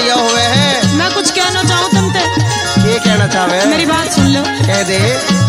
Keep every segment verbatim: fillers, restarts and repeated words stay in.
बढ़िया हुए है। मैं कुछ कहना चाहूँ तुमसे। ये कहना चाहे? मेरी बात सुन लो। कह दे।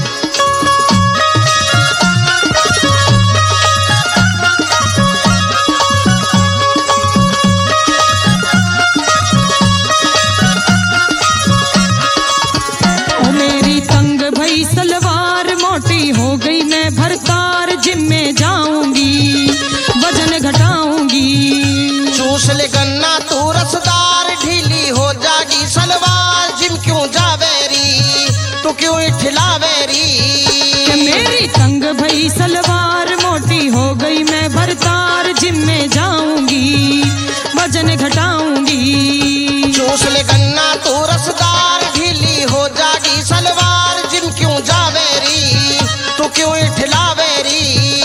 ओ मेरी तंग भई सलवार मोटी हो गई, मैं भरतार जिम में जाऊंगी, वजन घटाऊंगी। चूस ले गन्ना तू रसदार, ढीली हो जागी सलवार, जिम क्यों जावेरी तू क्यों ठिलावेरी। कि मेरी तंग भई सलवार मोटी हो गई, मैं भरतार जिम में जाऊंगी, वजन घटाऊंगी। चूस ले गन्ना तू रसदार, ढीली हो जागी सलवार, जिम क्यों जावेरी तू क्यों ठिलावेरी।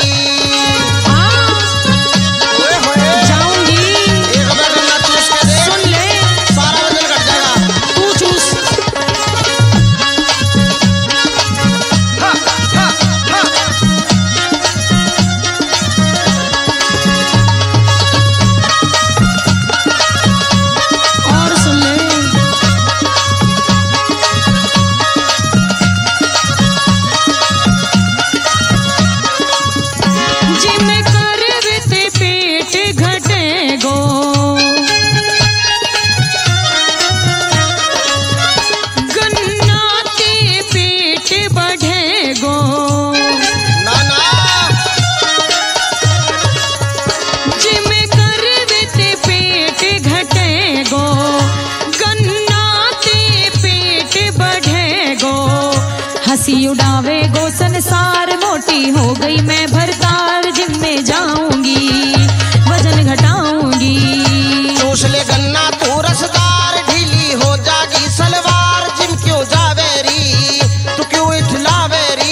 हंसी उड़ावे गो संसार, मोटी हो गई मैं भरतार जिम में जाऊंगी, वजन घटाऊंगी। चूस ले गन्ना तू रसदार, ढीली हो जागी सलवार, जिम क्यों जावेरी तू क्यों ठिलावेरी।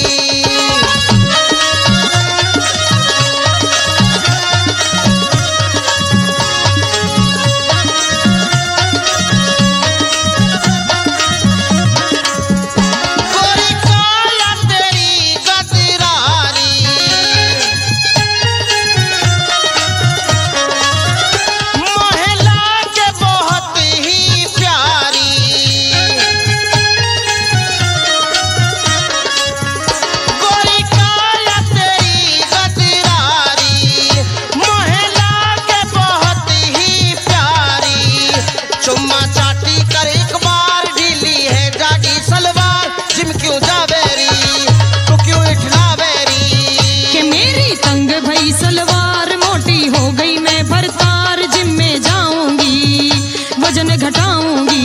सलवार मोटी हो गई, मैं भरतार जिम में जाऊंगी, वजन घटाऊंगी।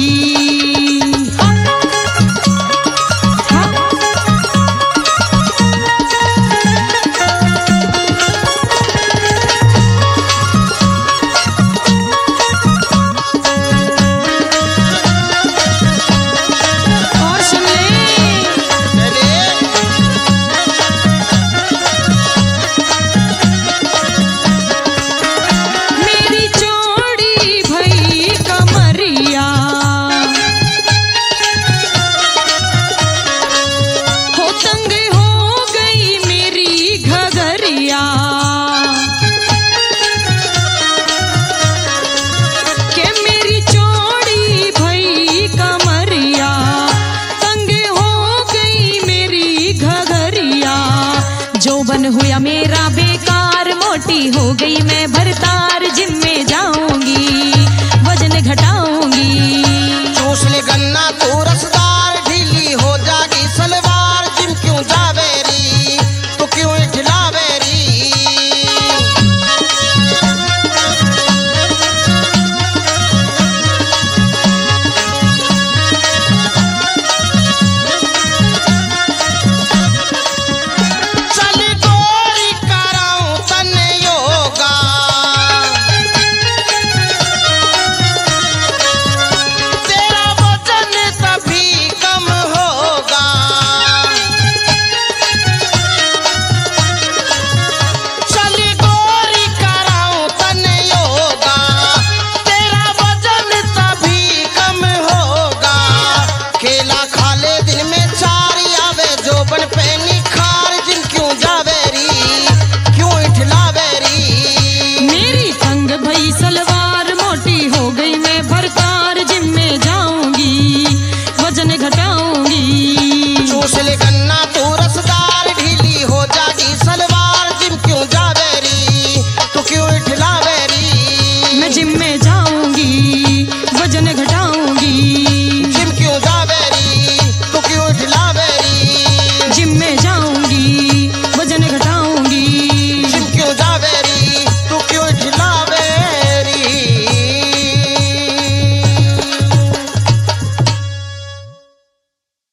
और सुन ले। जोबन हुआ मेरा बेकार, मोटी हो गई मैं भरतार जिम में जाऊंगी, वजन घटाऊंगी। चूस ले गन्ना तू रसदार,